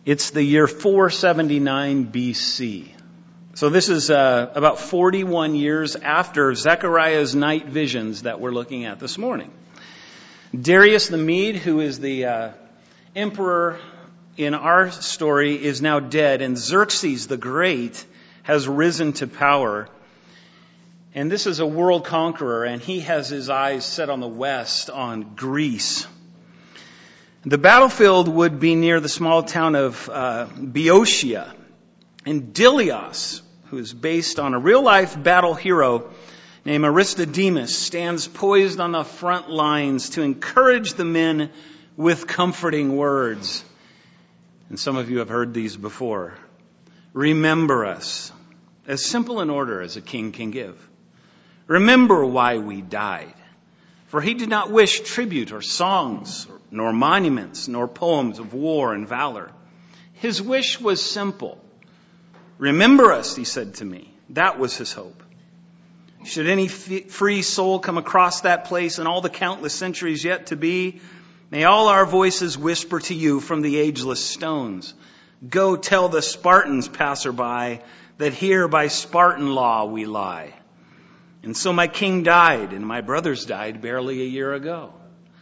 It's the year 479 BC. So this is about 41 years after Zechariah's night visions that we're looking at this morning. Darius the Mede, who is the emperor in our story, is now dead, and Xerxes the Great has risen to power. And this is a world conqueror, and he has his eyes set on the west, on Greece. The battlefield would be near the small town of Boeotia. And Dilios, who is based on a real-life battle hero named Aristodemus, stands poised on the front lines to encourage the men with comforting words. And some of you have heard these before. Remember us, as simple an order as a king can give. Remember why we died. For he did not wish tribute or songs, nor monuments, nor poems of war and valor. His wish was simple. Remember us, he said to me. That was his hope. Should any free soul come across that place in all the countless centuries yet to be, may all our voices whisper to you from the ageless stones. Go tell the Spartans, passerby, that here by Spartan law we lie. And so my king died, and my brothers died barely a year ago.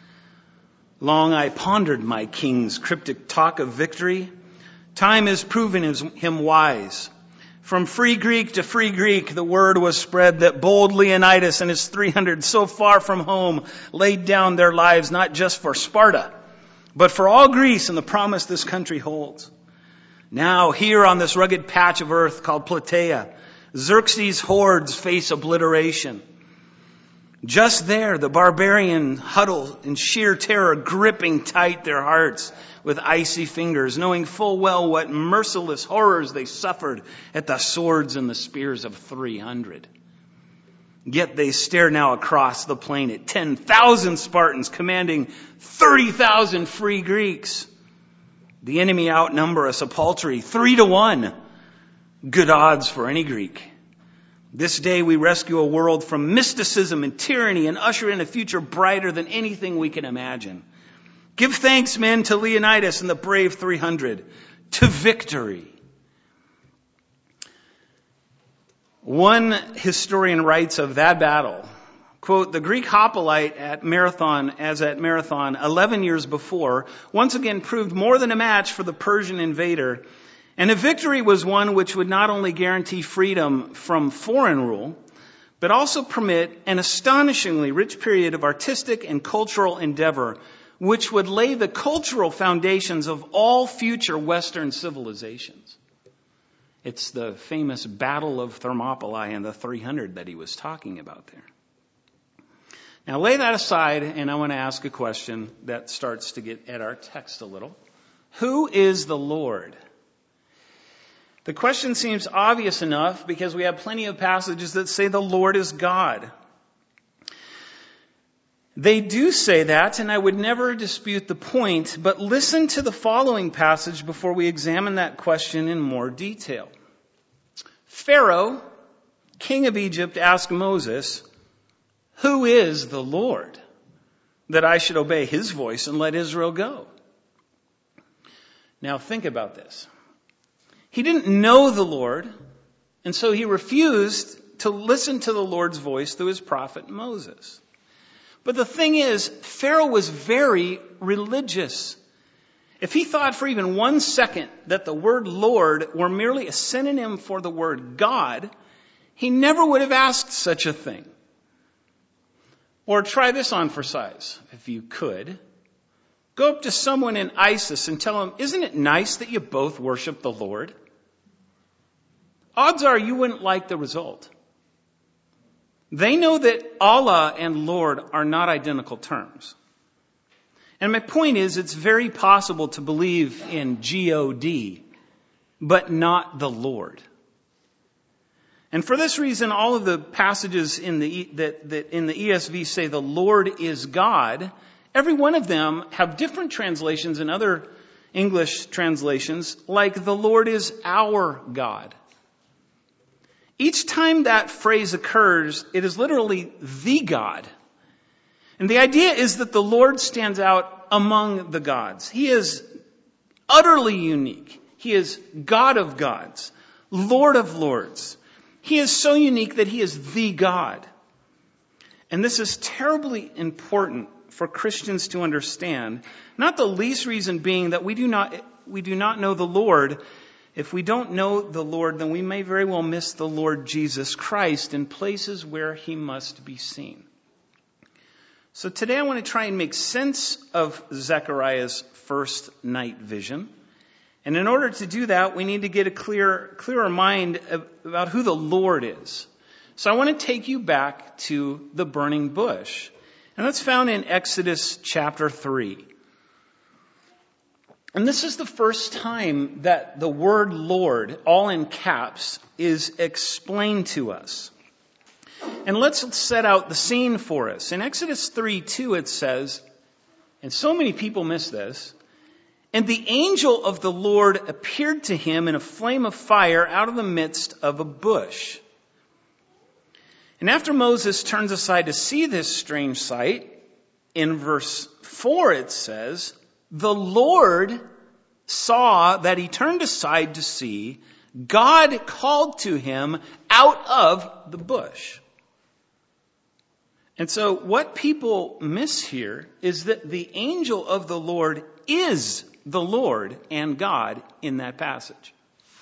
Long I pondered my king's cryptic talk of victory. Time has proven him wise. From free Greek to free Greek, the word was spread that bold Leonidas and his 300 so far from home laid down their lives not just for Sparta, but for all Greece and the promise this country holds. Now, here on this rugged patch of earth called Plataea, Xerxes' hordes face obliteration. Just there, the barbarian huddle in sheer terror, gripping tight their hearts with icy fingers, knowing full well what merciless horrors they suffered at the swords and the spears of 300. Yet they stare now across the plain at 10,000 Spartans commanding 30,000 free Greeks. The enemy outnumber us a paltry 3-1. Good odds for any Greek. This day we rescue a world from mysticism and tyranny and usher in a future brighter than anything we can imagine. Give thanks, men, to Leonidas and the brave 300. To victory. One historian writes of that battle, quote, the Greek hoplite at Marathon 11 years before once again proved more than a match for the Persian invader. And a victory was one which would not only guarantee freedom from foreign rule, but also permit an astonishingly rich period of artistic and cultural endeavor, which would lay the cultural foundations of all future Western civilizations. It's the famous Battle of Thermopylae and the 300 that he was talking about there. Now lay that aside, and I want to ask a question that starts to get at our text a little. Who is the Lord? The question seems obvious enough because we have plenty of passages that say the Lord is God. They do say that, and I would never dispute the point, but listen to the following passage before we examine that question in more detail. Pharaoh, king of Egypt, asked Moses, who is the Lord, that I should obey his voice and let Israel go? Now think about this. He didn't know the Lord, and so he refused to listen to the Lord's voice through his prophet Moses. But the thing is, Pharaoh was very religious. If he thought for even 1 second that the word Lord were merely a synonym for the word God, he never would have asked such a thing. Or try this on for size, if you could. Go up to someone in ISIS and tell them, isn't it nice that you both worship the Lord? Odds are you wouldn't like the result. They know that Allah and Lord are not identical terms. And my point is, it's very possible to believe in God, but not the Lord. And for this reason, all of the passages that in the ESV say the Lord is God, every one of them have different translations in other English translations, like the Lord is our God. Each time that phrase occurs, it is literally the God. And the idea is that the Lord stands out among the gods. He is utterly unique. He is God of gods, Lord of lords. He is so unique that he is the God. And this is terribly important for Christians to understand, not the least reason being that we do not know the Lord. If we don't know the Lord, then we may very well miss the Lord Jesus Christ in places where he must be seen. So today I want to try and make sense of Zechariah's first night vision. And in order to do that, we need to get a clearer mind about who the Lord is. So I want to take you back to the burning bush. And that's found in Exodus chapter 3. And this is the first time that the word Lord, all in caps, is explained to us. And let's set out the scene for us. In Exodus 3:2 it says, and so many people miss this, and the angel of the Lord appeared to him in a flame of fire out of the midst of a bush. And after Moses turns aside to see this strange sight, in verse 4 it says, the Lord saw that he turned aside to see, God called to him out of the bush. And so what people miss here is that the angel of the Lord is the Lord and God in that passage.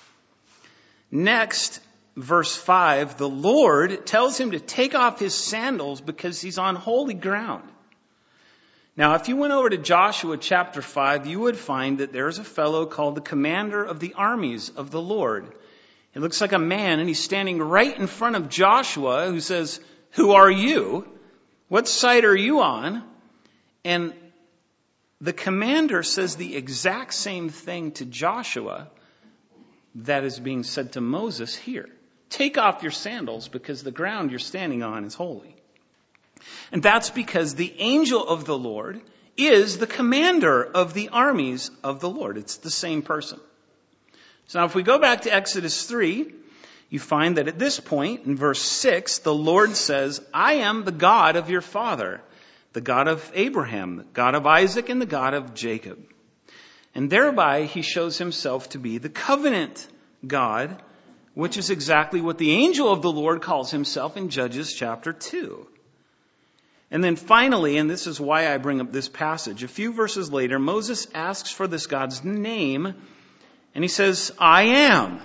Next, verse 5, the Lord tells him to take off his sandals because he's on holy ground. Now, if you went over to Joshua chapter 5, you would find that there's a fellow called the commander of the armies of the Lord. He looks like a man, and he's standing right in front of Joshua, who says, who are you? What side are you on? And the commander says the exact same thing to Joshua that is being said to Moses here. Take off your sandals because the ground you're standing on is holy. And that's because the angel of the Lord is the commander of the armies of the Lord. It's the same person. So now if we go back to Exodus 3, you find that at this point, in verse 6, the Lord says, I am the God of your father, the God of Abraham, the God of Isaac, and the God of Jacob. And thereby he shows himself to be the covenant God, which is exactly what the angel of the Lord calls himself in Judges chapter 2. And then finally, and this is why I bring up this passage, a few verses later, Moses asks for this God's name, and he says, I am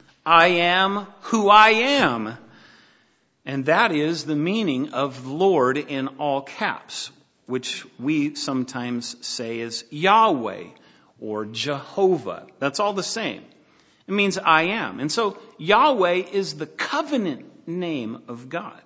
who I am. And that is the meaning of Lord in all caps, which we sometimes say is Yahweh or Jehovah. That's all the same. It means I am. And so Yahweh is the covenant name of God.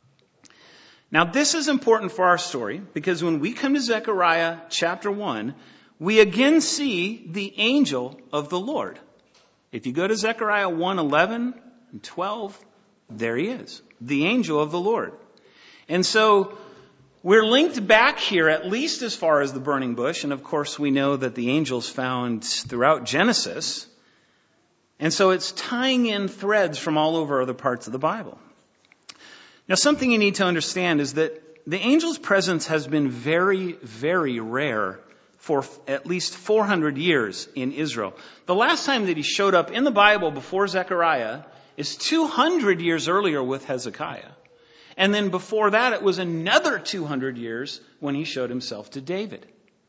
Now this is important for our story because when we come to Zechariah chapter 1, we again see the angel of the Lord. If you go to Zechariah 1:11 and 12, there he is, the angel of the Lord. And so we're linked back here at least as far as the burning bush. And of course we know that the angel's found throughout Genesis. And so it's tying in threads from all over other parts of the Bible. Now something you need to understand is that the angel's presence has been very, very rare for at least 400 years in Israel. The last time that he showed up in the Bible before Zechariah is 200 years earlier with Hezekiah. And then before that, it was another 200 years when he showed himself to David.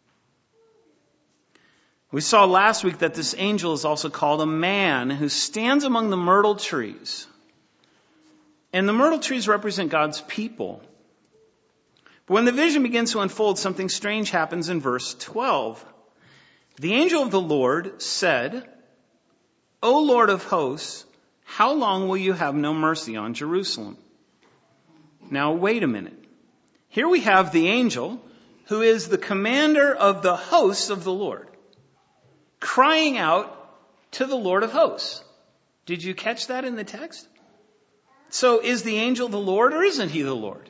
We saw last week that this angel is also called a man who stands among the myrtle trees. And the myrtle trees represent God's people. But when the vision begins to unfold, something strange happens in verse 12. The angel of the Lord said, O Lord of hosts, how long will you have no mercy on Jerusalem? Now wait a minute. Here we have the angel who is the commander of the hosts of the Lord, crying out to the Lord of hosts. Did you catch that in the text? So is the angel the Lord or isn't he the Lord?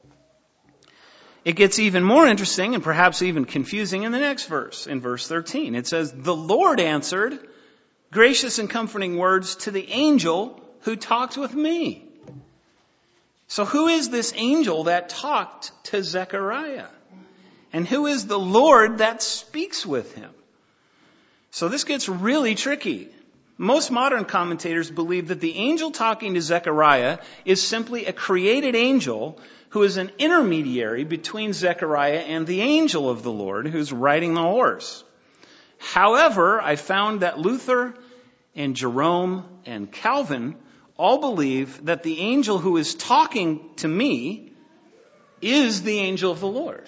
It gets even more interesting and perhaps even confusing in the next verse, in verse 13. It says, the Lord answered gracious and comforting words to the angel who talked with me. So who is this angel that talked to Zechariah? And who is the Lord that speaks with him? So this gets really tricky. Most modern commentators believe that the angel talking to Zechariah is simply a created angel who is an intermediary between Zechariah and the angel of the Lord who's riding the horse. However, I found that Luther and Jerome and Calvin all believe that the angel who is talking to me is the angel of the Lord.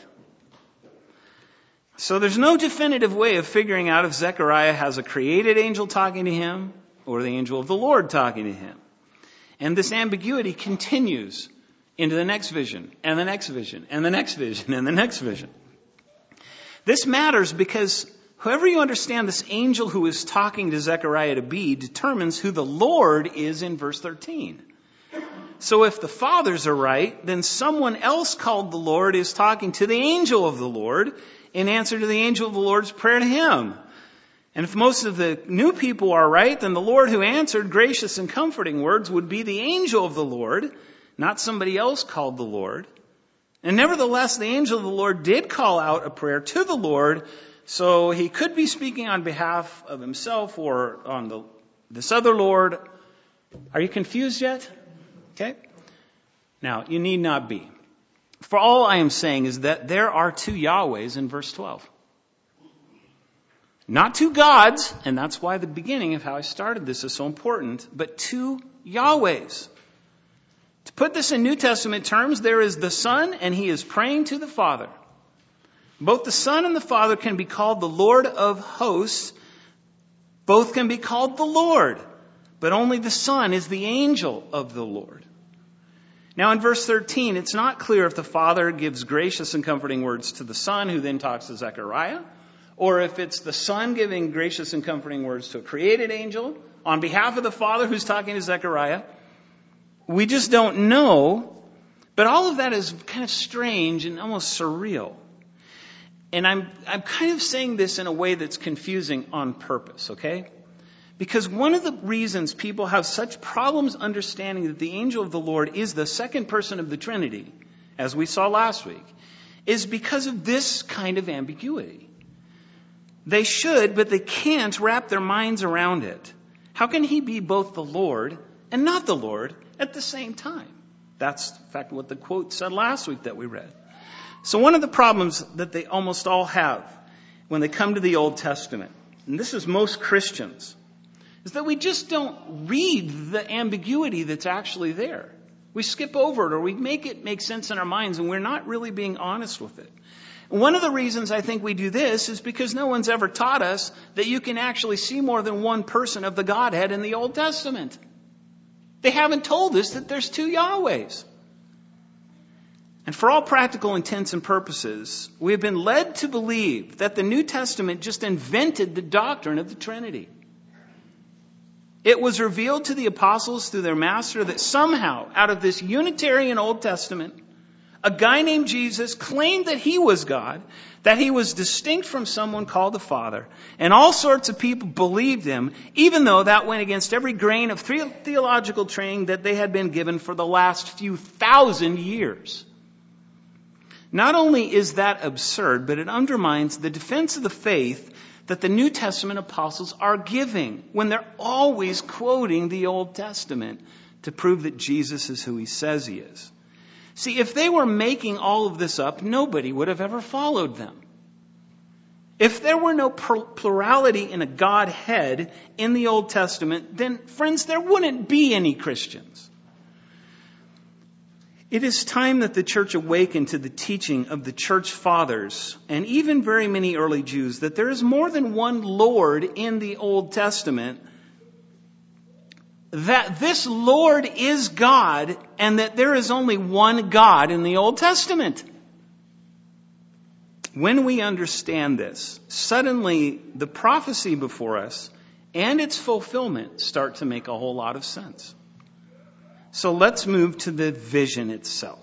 So there's no definitive way of figuring out if Zechariah has a created angel talking to him or the angel of the Lord talking to him. And this ambiguity continues into the next vision, and the next vision, and the next vision, and the next vision. This matters because whoever you understand this angel who is talking to Zechariah to be determines who the Lord is in verse 13. So if the fathers are right, then someone else called the Lord is talking to the angel of the Lord in answer to the angel of the Lord's prayer to him. And if most of the new people are right, then the Lord who answered gracious and comforting words would be the angel of the Lord, not somebody else called the Lord. And nevertheless, the angel of the Lord did call out a prayer to the Lord, so he could be speaking on behalf of himself or on this other Lord. Are you confused yet? Okay. Now, you need not be. For all I am saying is that there are two Yahwehs in verse 12. Not two gods, and that's why the beginning of how I started this is so important, but two Yahwehs. To put this in New Testament terms, there is the Son, and he is praying to the Father. Both the Son and the Father can be called the Lord of hosts. Both can be called the Lord, but only the Son is the angel of the Lord. Now in verse 13, it's not clear if the Father gives gracious and comforting words to the Son, who then talks to Zechariah, or if it's the Son giving gracious and comforting words to a created angel on behalf of the Father who's talking to Zechariah. We just don't know, but all of that is kind of strange and almost surreal. And I'm kind of saying this in a way that's confusing on purpose, okay? Because one of the reasons people have such problems understanding that the angel of the Lord is the second person of the Trinity, as we saw last week, is because of this kind of ambiguity. They should, but they can't wrap their minds around it. How can he be both the Lord and not the Lord at the same time? That's, in fact, what the quote said last week that we read. So one of the problems that they almost all have when they come to the Old Testament, and this is most Christians, is that we just don't read the ambiguity that's actually there. We skip over it or we make it make sense in our minds and we're not really being honest with it. And one of the reasons I think we do this is because no one's ever taught us that you can actually see more than one person of the Godhead in the Old Testament. They haven't told us that there's two Yahwehs. And for all practical intents and purposes, we have been led to believe that the New Testament just invented the doctrine of the Trinity. It was revealed to the apostles through their master that somehow, out of this Unitarian Old Testament, a guy named Jesus claimed that he was God, that he was distinct from someone called the Father, and all sorts of people believed him, even though that went against every grain of theological training that they had been given for the last few thousand years. Not only is that absurd, but it undermines the defense of the faith that the New Testament apostles are giving when they're always quoting the Old Testament to prove that Jesus is who he says he is. See, if they were making all of this up, nobody would have ever followed them. If there were no plurality in a Godhead in the Old Testament, then, friends, there wouldn't be any Christians. It is time that the church awakened to the teaching of the church fathers and even very many early Jews that there is more than one Lord in the Old Testament, that this Lord is God and that there is only one God in the Old Testament. When we understand this, suddenly the prophecy before us and its fulfillment start to make a whole lot of sense. So let's move to the vision itself.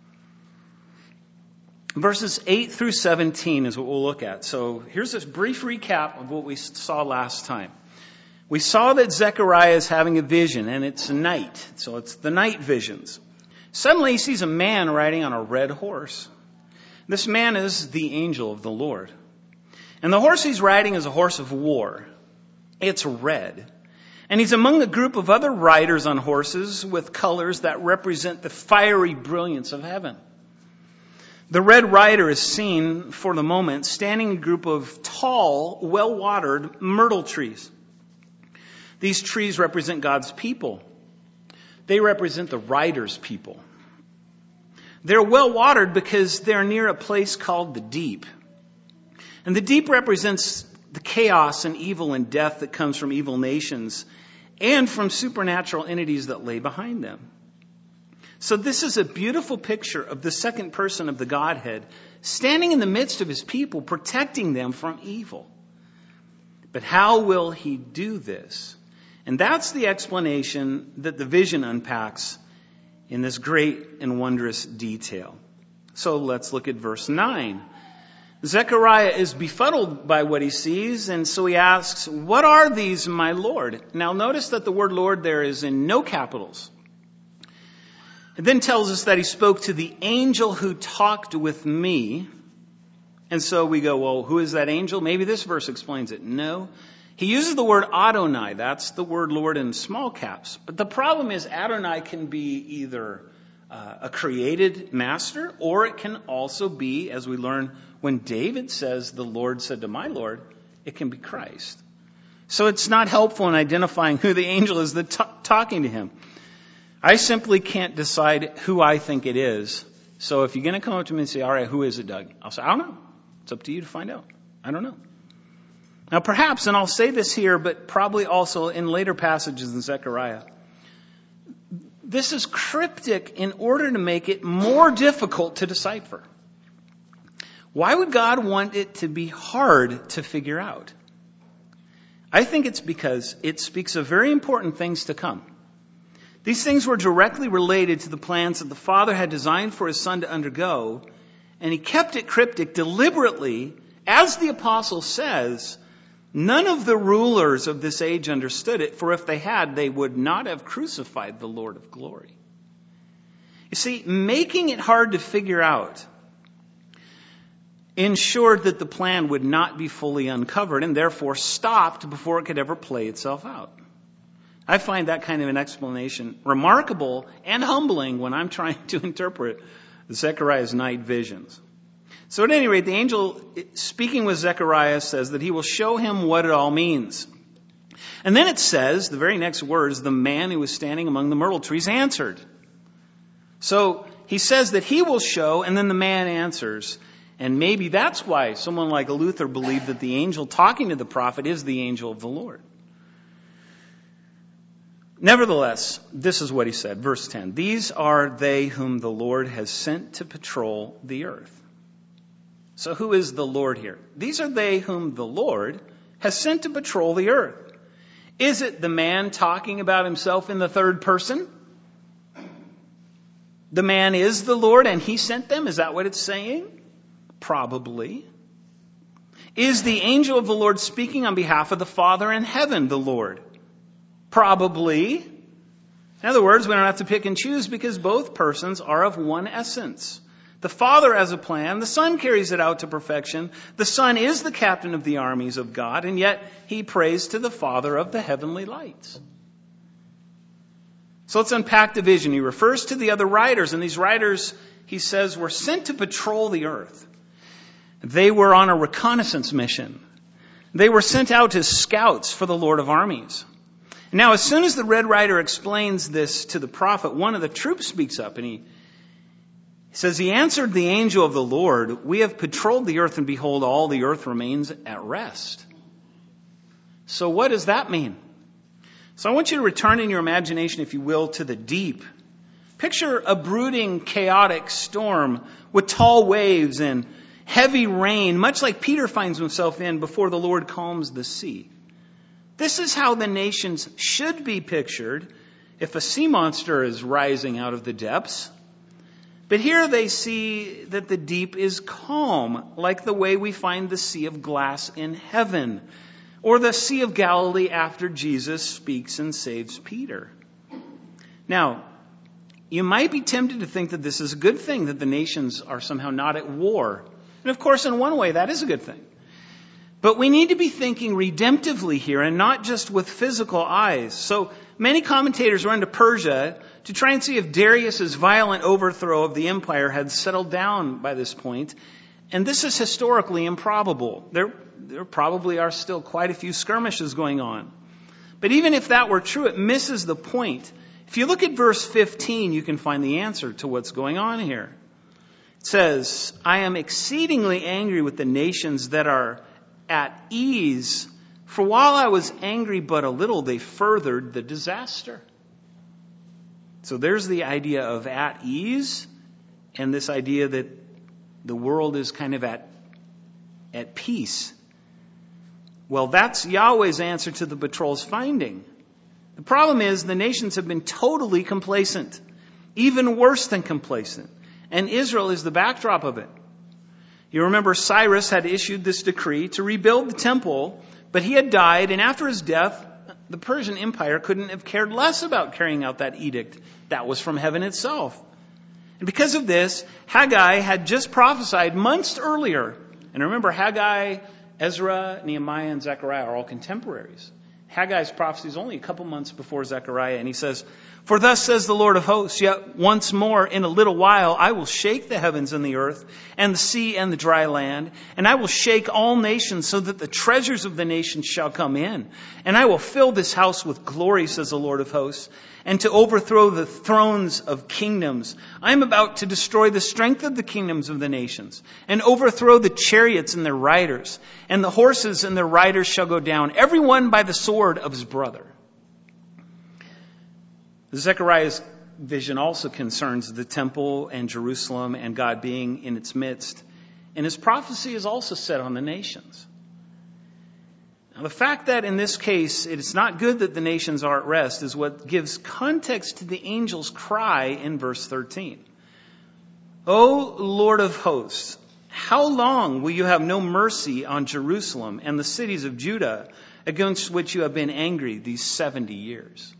Verses 8 through 17 is what we'll look at. So here's a brief recap of what we saw last time. We saw that Zechariah is having a vision, and it's night. So it's the night visions. Suddenly he sees a man riding on a red horse. This man is the angel of the Lord. And the horse he's riding is a horse of war. It's red. And he's among a group of other riders on horses with colors that represent the fiery brilliance of heaven. The red rider is seen, for the moment, standing in a group of tall, well-watered myrtle trees. These trees represent God's people. They represent the rider's people. They're well-watered because they're near a place called the deep. And the deep represents the chaos and evil and death that comes from evil nations and from supernatural entities that lay behind them. So this is a beautiful picture of the second person of the Godhead standing in the midst of his people, protecting them from evil. But how will he do this? And that's the explanation that the vision unpacks in this great and wondrous detail. So let's look at verse 9. Zechariah is befuddled by what he sees, and so he asks, "What are these, my Lord?" Now notice that the word Lord there is in no capitals. It then tells us that he spoke to the angel who talked with me. And so we go, well, who is that angel? Maybe this verse explains it. No. He uses the word Adonai. That's the word Lord in small caps. But the problem is Adonai can be either a created master, or it can also be, as we learn when David says, "The Lord said to my Lord," it can be Christ. So it's not helpful in identifying who the angel is that's talking to him. I simply can't decide who I think it is. So if you're going to come up to me and say, "All right, who is it, Doug?" I'll say, "I don't know. It's up to you to find out. I don't know." Now perhaps, and I'll say this here, but probably also in later passages in Zechariah, this is cryptic in order to make it more difficult to decipher. Why would God want it to be hard to figure out? I think it's because it speaks of very important things to come. These things were directly related to the plans that the Father had designed for his Son to undergo, and he kept it cryptic deliberately. As the apostle says, none of the rulers of this age understood it, for if they had, they would not have crucified the Lord of glory. You see, making it hard to figure out ensured that the plan would not be fully uncovered and therefore stopped before it could ever play itself out. I find that kind of an explanation remarkable and humbling when I'm trying to interpret Zechariah's night visions. So at any rate, the angel speaking with Zechariah says that he will show him what it all means. And then it says, the very next words, the man who was standing among the myrtle trees answered. So he says that he will show, and then the man answers. And maybe that's why someone like Luther believed that the angel talking to the prophet is the angel of the Lord. Nevertheless, this is what he said, verse 10. "These are they whom the Lord has sent to patrol the earth." So who is the Lord here? These are they whom the Lord has sent to patrol the earth. Is it the man talking about himself in the third person? The man is the Lord and he sent them? Is that what it's saying? Probably. Is the angel of the Lord speaking on behalf of the Father in heaven, the Lord? Probably. In other words, we don't have to pick and choose because both persons are of one essence. The Father has a plan. The Son carries it out to perfection. The Son is the captain of the armies of God, and yet he prays to the Father of the heavenly lights. So let's unpack the vision. He refers to the other riders, and these riders, he says, were sent to patrol the earth. They were on a reconnaissance mission. They were sent out as scouts for the Lord of armies. Now, as soon as the Red Rider explains this to the prophet, one of the troops speaks up and he says, "He answered the angel of the Lord, 'We have patrolled the earth, and behold, all the earth remains at rest.'" So what does that mean? So I want you to return in your imagination, if you will, to the deep. Picture a brooding, chaotic storm with tall waves and heavy rain, much like Peter finds himself in before the Lord calms the sea. This is how the nations should be pictured if a sea monster is rising out of the depths. But here they see that the deep is calm, like the way we find the Sea of Glass in heaven, or the Sea of Galilee after Jesus speaks and saves Peter. Now, you might be tempted to think that this is a good thing, that the nations are somehow not at war. And of course, in one way, that is a good thing. But we need to be thinking redemptively here and not just with physical eyes. So many commentators run to Persia to try and see if Darius's violent overthrow of the empire had settled down by this point. And this is historically improbable. There probably are still quite a few skirmishes going on. But even if that were true, it misses the point. If you look at verse 15, you can find the answer to what's going on here. It says, I am exceedingly angry with the nations that are at ease, for while I was angry but a little, they furthered the disaster. So there's the idea of at ease, and this idea that the world is kind of at peace. Well, that's Yahweh's answer to the patrol's finding. The problem is the nations have been totally complacent, even worse than complacent, and Israel is the backdrop of it. You remember Cyrus had issued this decree to rebuild the temple, but he had died, and after his death, the Persian Empire couldn't have cared less about carrying out that edict. That was from heaven itself. And because of this, Haggai had just prophesied months earlier. And remember, Haggai, Ezra, Nehemiah, and Zechariah are all contemporaries. Haggai's prophecy is only a couple months before Zechariah, and he says, For thus says the Lord of hosts, yet once more in a little while I will shake the heavens and the earth, and the sea and the dry land, and I will shake all nations so that the treasures of the nations shall come in. And I will fill this house with glory, says the Lord of hosts, and to overthrow the thrones of kingdoms. I am about to destroy the strength of the kingdoms of the nations, and overthrow the chariots and their riders, and the horses and their riders shall go down, every one by the sword of his brother. Zechariah's vision also concerns the temple and Jerusalem and God being in its midst. And his prophecy is also set on the nations. Now, the fact that in this case it is not good that the nations are at rest is what gives context to the angel's cry in verse 13. O Lord of hosts, how long will you have no mercy on Jerusalem and the cities of Judah against which you have been angry these 70 years?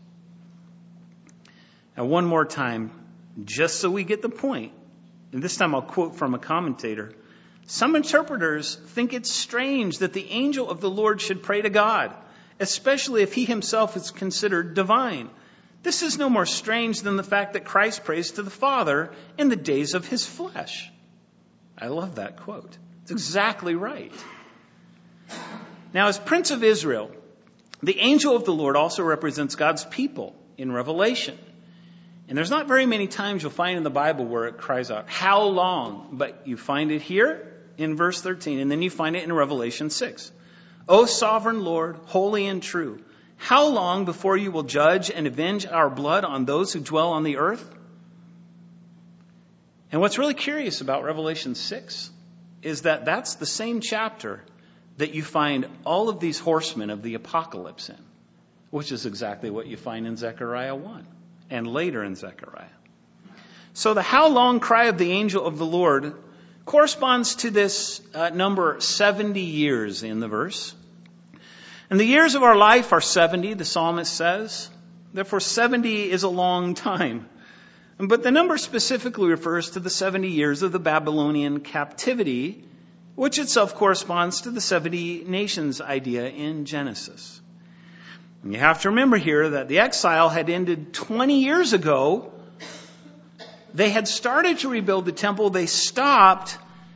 Now, one more time, just so we get the point, and this time I'll quote from a commentator. Some interpreters think it's strange that the angel of the Lord should pray to God, especially if he himself is considered divine. This is no more strange than the fact that Christ prays to the Father in the days of his flesh. I love that quote. It's exactly right. Now, as Prince of Israel, the angel of the Lord also represents God's people in Revelation. And there's not very many times you'll find in the Bible where it cries out, how long? But you find it here in verse 13, and then you find it in Revelation 6. O sovereign Lord, holy and true, how long before you will judge and avenge our blood on those who dwell on the earth? And what's really curious about Revelation 6 is that that's the same chapter that you find all of these horsemen of the apocalypse in, which is exactly what you find in Zechariah 1 and later in Zechariah. So the how long cry of the angel of the Lord corresponds to this number 70 years in the verse. And the years of our life are 70, the psalmist says. Therefore, 70 is a long time. But the number specifically refers to the 70 years of the Babylonian captivity, which itself corresponds to the 70 nations idea in Genesis. And you have to remember here that the exile had ended 20 years ago. They had started to rebuild the temple. They stopped.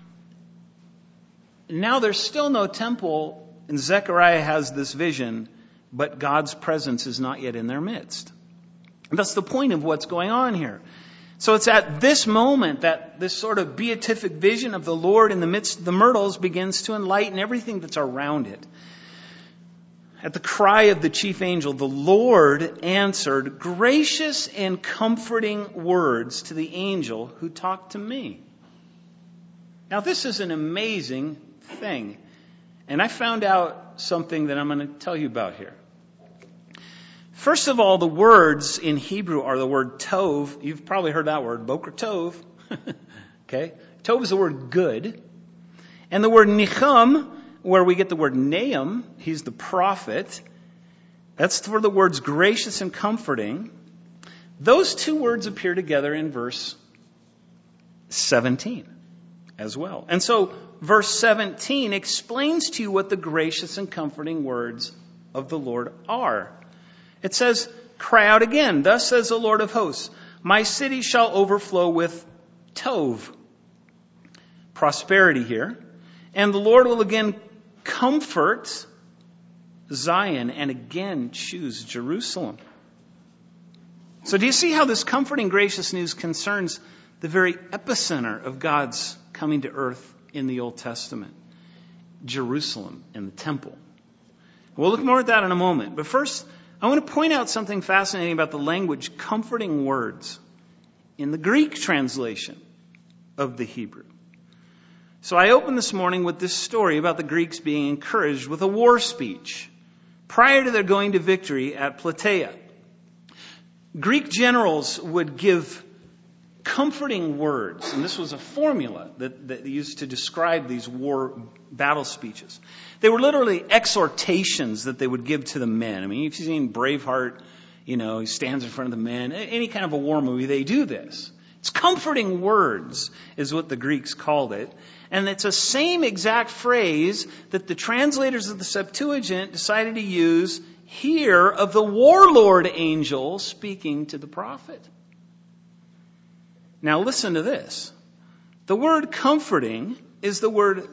Now there's still no temple. And Zechariah has this vision, but God's presence is not yet in their midst. And that's the point of what's going on here. So it's at this moment that this sort of beatific vision of the Lord in the midst of the myrtles begins to enlighten everything that's around it. At the cry of the chief angel, the Lord answered gracious and comforting words to the angel who talked to me. Now, this is an amazing thing. And I found out something that I'm going to tell you about here. First of all, the words in Hebrew are the word tov. You've probably heard that word, boker tov. Okay? Tov is the word good. And the word nicham, where we get the word Nahum, he's the prophet. That's for the words gracious and comforting. Those two words appear together in verse 17 as well. And so verse 17 explains to you what the gracious and comforting words of the Lord are. It says, cry out again, thus says the Lord of hosts, my city shall overflow with tov, prosperity here, and the Lord will again comfort Zion and again choose Jerusalem. So do you see how this comforting, gracious news concerns the very epicenter of God's coming to earth in the Old Testament? Jerusalem and the temple. We'll look more at that in a moment. But first, I want to point out something fascinating about the language comforting words in the Greek translation of the Hebrew. So I opened this morning with this story about the Greeks being encouraged with a war speech prior to their going to victory at Plataea. Greek generals would give comforting words, and this was a formula that they used to describe these war battle speeches. They were literally exhortations that they would give to the men. I mean, if you've seen Braveheart, he stands in front of the men. Any kind of a war movie, they do this. It's comforting words is what the Greeks called it. And it's the same exact phrase that the translators of the Septuagint decided to use here of the warlord angel speaking to the prophet. Now listen to this. The word comforting is the word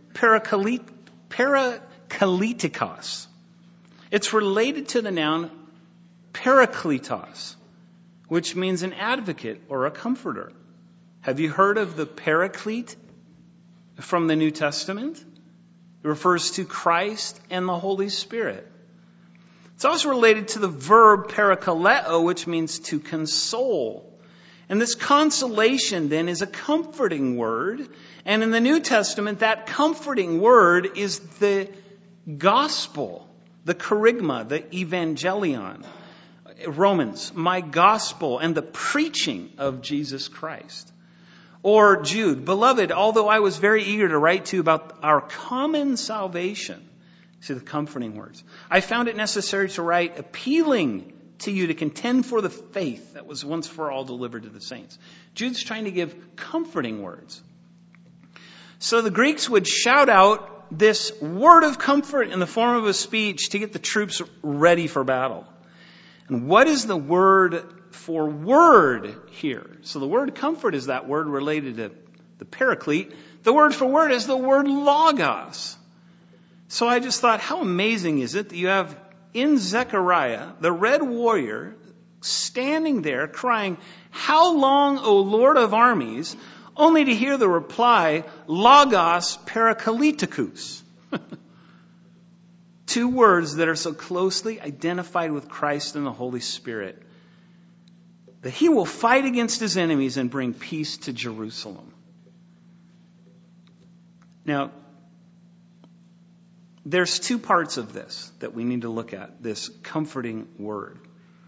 parakletikos. It's related to the noun parakletos, which means an advocate or a comforter. Have you heard of the paraclete from the New Testament? It refers to Christ and the Holy Spirit. It's also related to the verb parakaleo, which means to console. And this consolation then is a comforting word. And in the New Testament, that comforting word is the gospel, the kerygma, the evangelion. Romans, my gospel and the preaching of Jesus Christ. Or Jude, beloved, although I was very eager to write to you about our common salvation, see the comforting words, I found it necessary to write appealing to you to contend for the faith that was once for all delivered to the saints. Jude's trying to give comforting words. So the Greeks would shout out this word of comfort in the form of a speech to get the troops ready for battle. And what is the word for word here? So the word comfort is that word related to the paraclete. The word for word is the word logos. So I just thought, how amazing is it that you have in Zechariah, the red warrior, standing there crying, how long, O Lord of armies, only to hear the reply, logos parakletikos. Two words that are so closely identified with Christ and the Holy Spirit, that he will fight against his enemies and bring peace to Jerusalem. Now, there's two parts of this that we need to look at, this comforting word.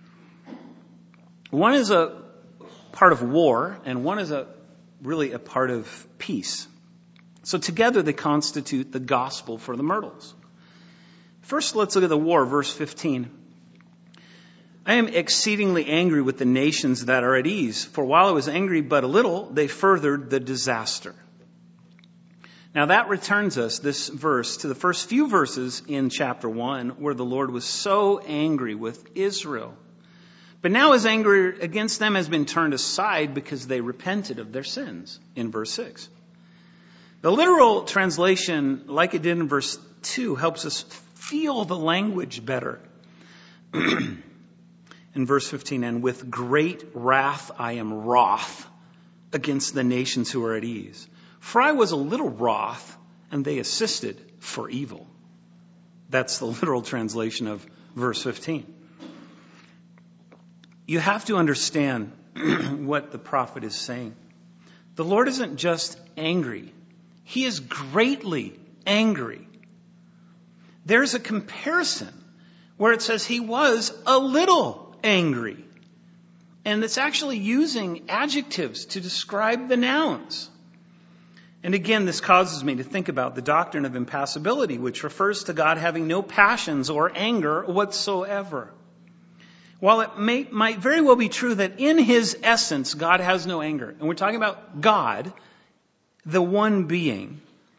One is a part of war, and one is really a part of peace. So together they constitute the gospel for the Myrtles. First, let's look at the war, verse 15. I am exceedingly angry with the nations that are at ease, for while I was angry but a little, they furthered the disaster. Now that returns us, this verse, to the first few verses in chapter 1, where the Lord was so angry with Israel. But now his anger against them has been turned aside because they repented of their sins, in verse 6. The literal translation, like it did in verse 2, helps us feel the language better. In verse 15, and with great wrath I am wroth against the nations who are at ease. For I was a little wroth, and they assisted for evil. That's the literal translation of verse 15. You have to understand what the prophet is saying. The Lord isn't just angry. He is greatly angry. There's a comparison where it says he was a little angry. And it's actually using adjectives to describe the nouns. And again, this causes me to think about the doctrine of impassibility, which refers to God having no passions or anger whatsoever. While it might very well be true that in his essence, God has no anger, and we're talking about God, the one being,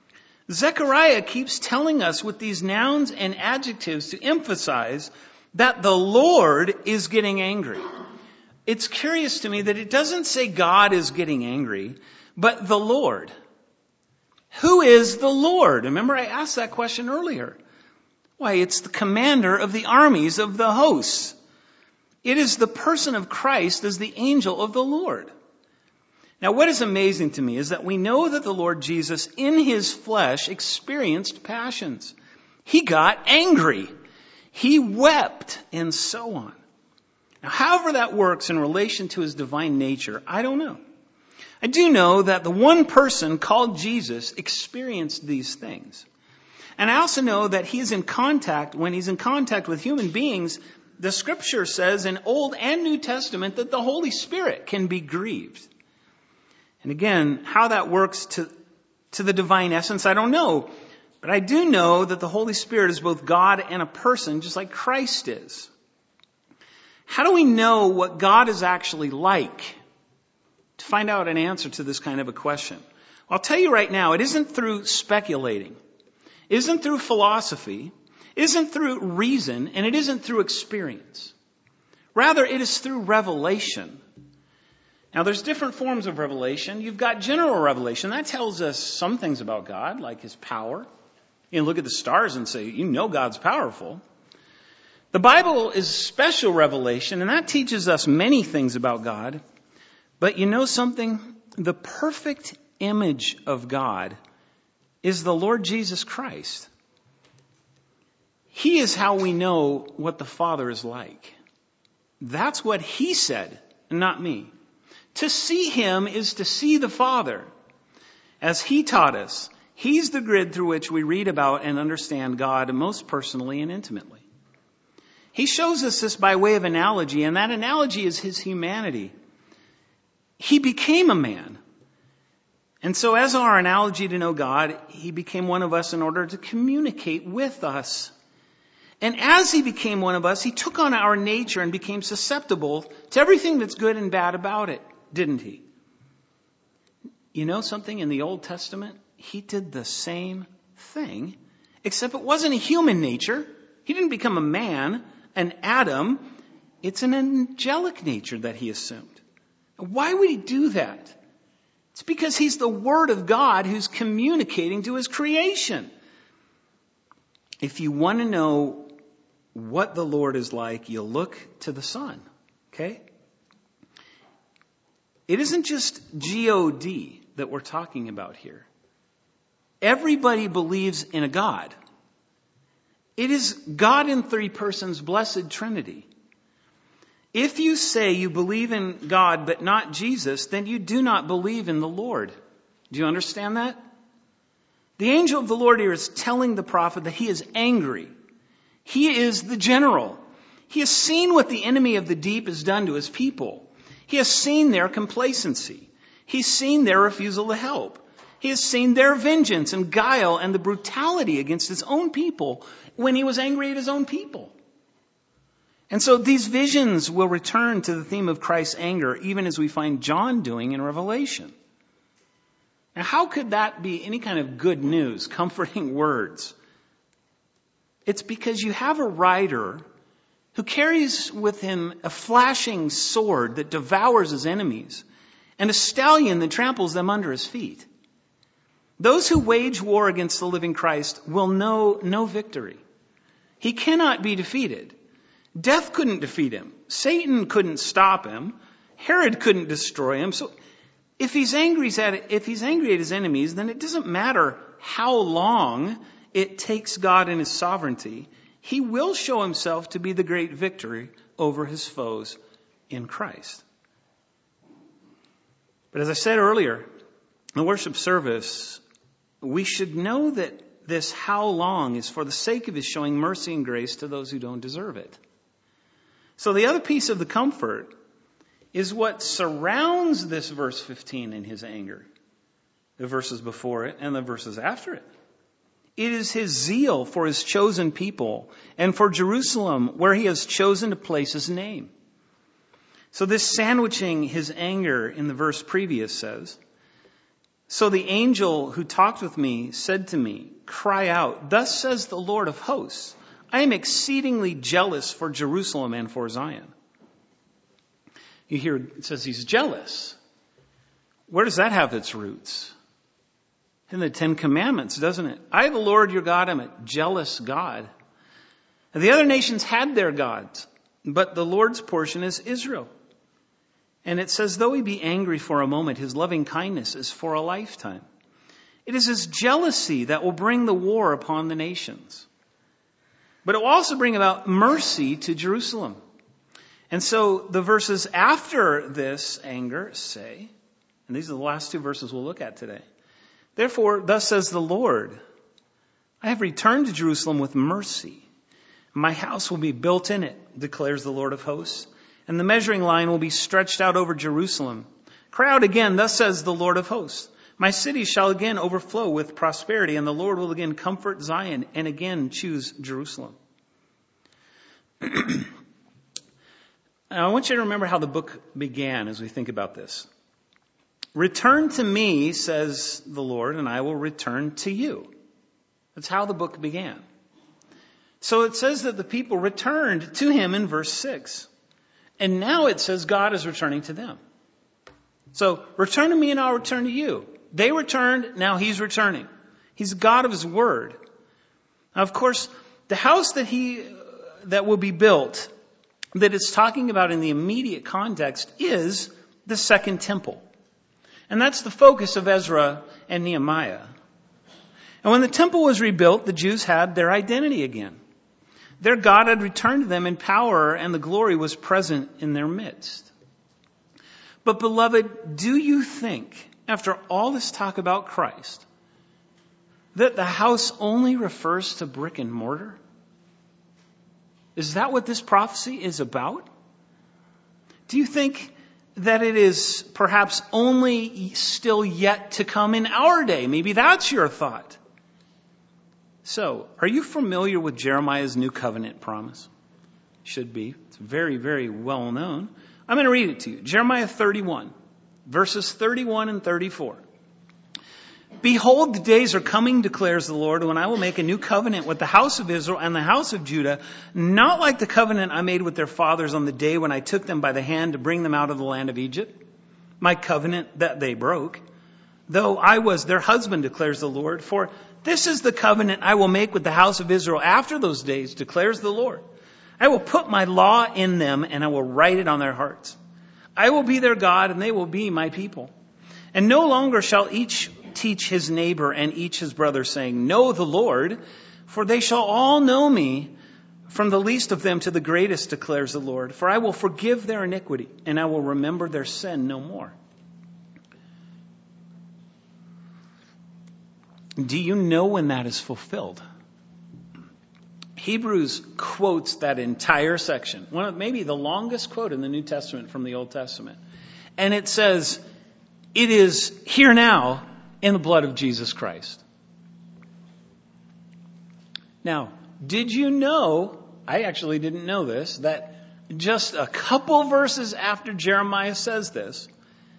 Zechariah keeps telling us with these nouns and adjectives to emphasize that the Lord is getting angry. It's curious to me that it doesn't say God is getting angry, but the Lord. Who is the Lord? Remember, I asked that question earlier. Why, it's the commander of the armies of the hosts. It is the person of Christ as the angel of the Lord. Now, what is amazing to me is that we know that the Lord Jesus in his flesh experienced passions. He got angry. He wept, and so on. Now, however that works in relation to his divine nature, I don't know. I do know that the one person called Jesus experienced these things. And I also know that when he's in contact with human beings, the scripture says in Old and New Testament that the Holy Spirit can be grieved. And again, how that works to the divine essence, I don't know. But I do know that the Holy Spirit is both God and a person, just like Christ is. How do we know what God is actually like? To find out an answer to this kind of a question. Well, I'll tell you right now, it isn't through speculating. It isn't through philosophy. It isn't through reason, and it isn't through experience. Rather, it is through revelation. Now, there's different forms of revelation. You've got general revelation. That tells us some things about God, like his power. You can look at the stars and say, you know God's powerful. The Bible is special revelation, and that teaches us many things about God. But you know something? The perfect image of God is the Lord Jesus Christ. He is how we know what the Father is like. That's what he said, not me. To see him is to see the Father. As he taught us, he's the grid through which we read about and understand God most personally and intimately. He shows us this by way of analogy, and that analogy is his humanity. He became a man. And so as our analogy to know God, he became one of us in order to communicate with us. And as he became one of us, he took on our nature and became susceptible to everything that's good and bad about it, didn't he? You know something? In the Old Testament, he did the same thing, except it wasn't a human nature. He didn't become a man, an Adam. It's an angelic nature that he assumed. Why would he do that? It's because he's the Word of God who's communicating to his creation. If you want to know what the Lord is like, you'll look to the Son. Okay? It isn't just G-O-D that we're talking about here. Everybody believes in a God. It is God in three persons, blessed Trinity. If you say you believe in God but not Jesus, then you do not believe in the Lord. Do you understand that? The angel of the Lord here is telling the prophet that he is angry. He is the general. He has seen what the enemy of the deep has done to his people. He has seen their complacency. He's seen their refusal to help. He has seen their vengeance and guile and the brutality against his own people when he was angry at his own people. And so these visions will return to the theme of Christ's anger, even as we find John doing in Revelation. Now, how could that be any kind of good news, comforting words? It's because you have a rider who carries with him a flashing sword that devours his enemies and a stallion that tramples them under his feet. Those who wage war against the living Christ will know no victory. He cannot be defeated. Death couldn't defeat him. Satan couldn't stop him. Herod couldn't destroy him. So if he's angry at his enemies, then it doesn't matter how long it takes God in his sovereignty. He will show himself to be the great victory over his foes in Christ. But as I said earlier, in the worship service, we should know that this how long is for the sake of his showing mercy and grace to those who don't deserve it. So the other piece of the comfort is what surrounds this verse 15 in his anger. The verses before it and the verses after it. It is his zeal for his chosen people and for Jerusalem where he has chosen to place his name. So this sandwiching his anger in the verse previous says, So the angel who talked with me said to me, cry out, thus says the Lord of hosts, I am exceedingly jealous for Jerusalem and for Zion. You hear it says he's jealous. Where does that have its roots? In the Ten Commandments, doesn't it? I, the Lord your God, am a jealous God. And the other nations had their gods, but the Lord's portion is Israel. And it says, though he be angry for a moment, his loving kindness is for a lifetime. It is his jealousy that will bring the war upon the nations. But it will also bring about mercy to Jerusalem. And so the verses after this anger say, and these are the last two verses we'll look at today. Therefore, thus says the Lord, I have returned to Jerusalem with mercy. My house will be built in it, declares the Lord of hosts. And the measuring line will be stretched out over Jerusalem. Cry out again, thus says the Lord of hosts. My city shall again overflow with prosperity, and the Lord will again comfort Zion and again choose Jerusalem. Now, I want you to remember how the book began as we think about this. Return to me, says the Lord, and I will return to you. That's how the book began. So it says that the people returned to him in verse 6. And now it says God is returning to them. So return to me and I'll return to you. They returned, now he's returning. He's God of his word. Now, of course, the house that will be built, that it's talking about in the immediate context, is the second temple. And that's the focus of Ezra and Nehemiah. And when the temple was rebuilt, the Jews had their identity again. Their God had returned to them in power, and the glory was present in their midst. But beloved, do you think, after all this talk about Christ, that the house only refers to brick and mortar? Is that what this prophecy is about? Do you think that it is perhaps only still yet to come in our day? Maybe that's your thought. So, are you familiar with Jeremiah's New Covenant promise? Should be. It's very, very well known. I'm going to read it to you. Jeremiah 31, verses 31 and 34. Behold, the days are coming, declares the Lord, when I will make a new covenant with the house of Israel and the house of Judah, not like the covenant I made with their fathers on the day when I took them by the hand to bring them out of the land of Egypt, my covenant that they broke, though I was their husband, declares the Lord. For this is the covenant I will make with the house of Israel after those days, declares the Lord. I will put my law in them, and I will write it on their hearts. I will be their God, and they will be my people. And no longer shall each teach his neighbor and each his brother, saying, know the Lord, for they shall all know me, from the least of them to the greatest, declares the Lord. For I will forgive their iniquity, and I will remember their sin no more. Do you know when that is fulfilled? Hebrews quotes that entire section, one of maybe the longest quote in the New Testament from the Old Testament. And it says, it is here now in the blood of Jesus Christ. Now, did you know, I actually didn't know this, that just a couple verses after Jeremiah says this,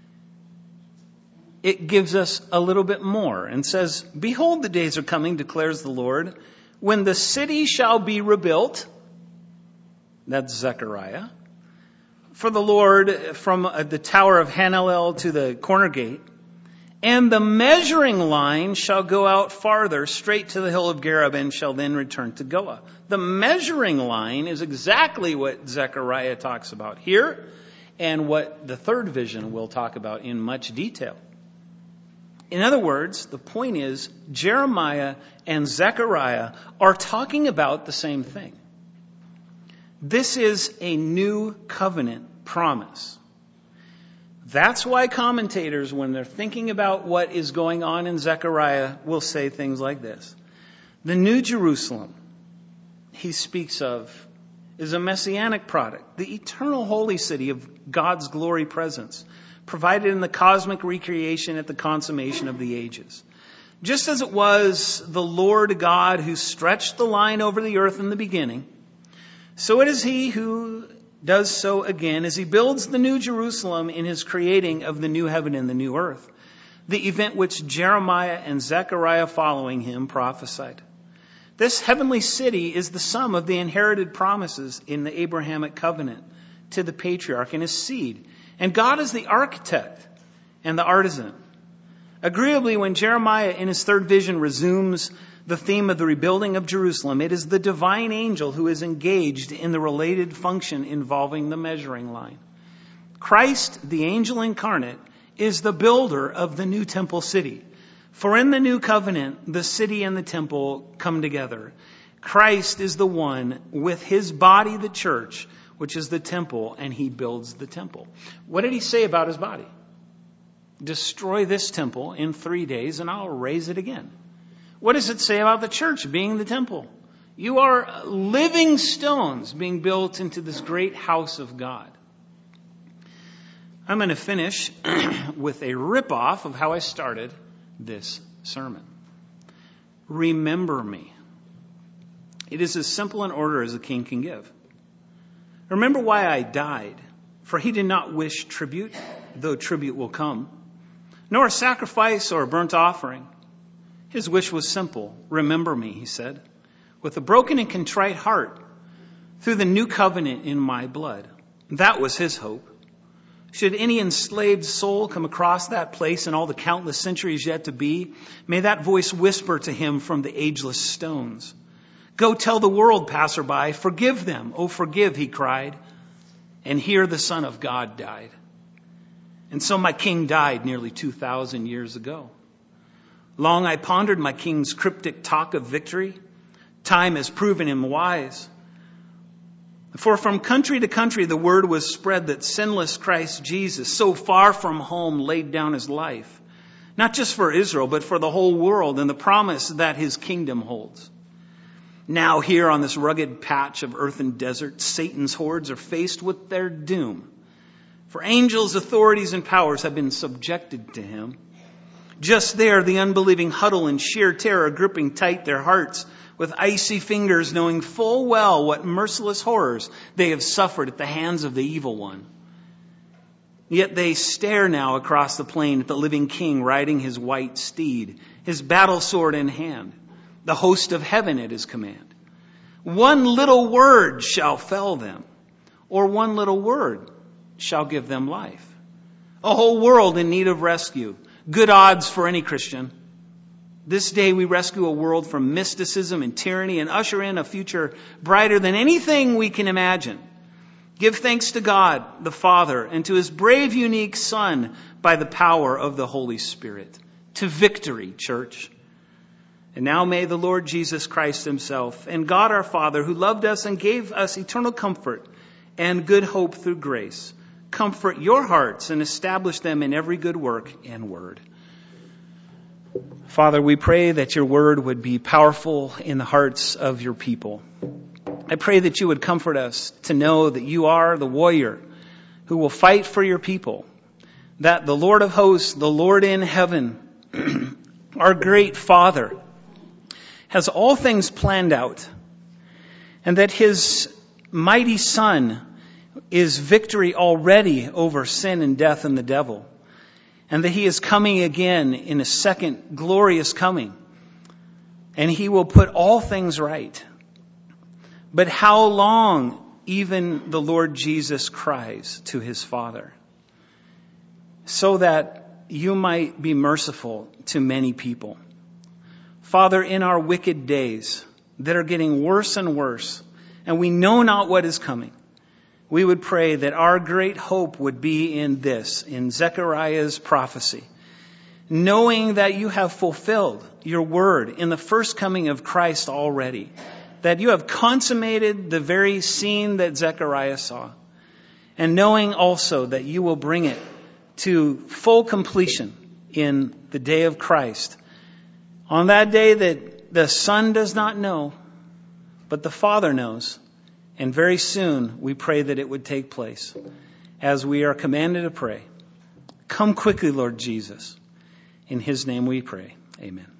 it gives us a little bit more and says, behold, the days are coming, declares the Lord, when the city shall be rebuilt. That's Zechariah. For the Lord, from the tower of Hananel to the corner gate. And the measuring line shall go out farther, straight to the hill of Gareb, and shall then return to Goah. The measuring line is exactly what Zechariah talks about here, and what the third vision will talk about in much detail. In other words, the point is, Jeremiah and Zechariah are talking about the same thing. This is a new covenant promise. That's why commentators, when they're thinking about what is going on in Zechariah, will say things like this. The New Jerusalem he speaks of is a messianic product, the eternal holy city of God's glory presence, provided in the cosmic recreation at the consummation of the ages. Just as it was the Lord God who stretched the line over the earth in the beginning, so it is he who does so again as he builds the new Jerusalem in his creating of the new heaven and the new earth. the event which Jeremiah and Zechariah following him prophesied. This heavenly city is the sum of the inherited promises in the Abrahamic covenant to the patriarch and his seed. And God is the architect and the artisan. Agreeably, when Jeremiah in his third vision resumes the theme of the rebuilding of Jerusalem, it is the divine angel who is engaged in the related function involving the measuring line. Christ, the angel incarnate, is the builder of the new temple city. For in the new covenant, the city and the temple come together. Christ is the one with his body, the church, which is the temple, and he builds the temple. What did he say about his body? Destroy this temple in 3 days and I'll raise it again. What does it say about the church being the temple? You are living stones being built into this great house of God. I'm going to finish with a ripoff of how I started this sermon. Remember me. It is as simple an order as a king can give. Remember why I died, for he did not wish tribute, though tribute will come, nor a sacrifice or a burnt offering. His wish was simple. Remember me, he said, with a broken and contrite heart, through the new covenant in my blood. That was his hope. Should any enslaved soul come across that place in all the countless centuries yet to be, may that voice whisper to him from the ageless stones. Go tell the world, passerby, forgive them. Oh, forgive, he cried. And here the Son of God died. And so my king died nearly 2,000 years ago. Long I pondered my king's cryptic talk of victory. Time has proven him wise. For from country to country the word was spread that sinless Christ Jesus, so far from home, laid down his life. Not just for Israel, but for the whole world, and the promise that his kingdom holds. Now here on this rugged patch of earth and desert, Satan's hordes are faced with their doom. For angels, authorities, and powers have been subjected to him. Just there, the unbelieving huddle in sheer terror, gripping tight their hearts with icy fingers, knowing full well what merciless horrors they have suffered at the hands of the evil one. Yet they stare now across the plain at the living king riding his white steed, his battle sword in hand, the host of heaven at his command. One little word shall fell them, or one little word shall give them life. A whole world in need of rescue. Good odds for any Christian. This day we rescue a world from mysticism and tyranny and usher in a future brighter than anything we can imagine. Give thanks to God, the Father, and to his brave, unique Son by the power of the Holy Spirit. To victory, church. And now may the Lord Jesus Christ himself and God our Father, who loved us and gave us eternal comfort and good hope through grace, comfort your hearts and establish them in every good work and word. Father, we pray that your word would be powerful in the hearts of your people. I pray that you would comfort us to know that you are the warrior who will fight for your people, that the Lord of hosts, the Lord in heaven, our great Father, has all things planned out, and that his mighty Son is victory already over sin and death and the devil, and that he is coming again in a second glorious coming, and he will put all things right. But how long even the Lord Jesus cries to his Father, so that you might be merciful to many people. Father, in our wicked days that are getting worse and worse, and we know not what is coming, we would pray that our great hope would be in this, in Zechariah's prophecy, knowing that you have fulfilled your word in the first coming of Christ already, that you have consummated the very scene that Zechariah saw, and knowing also that you will bring it to full completion in the day of Christ, on that day that the Son does not know, but the Father knows. And very soon we pray that it would take place as we are commanded to pray. Come quickly, Lord Jesus. In his name we pray. Amen.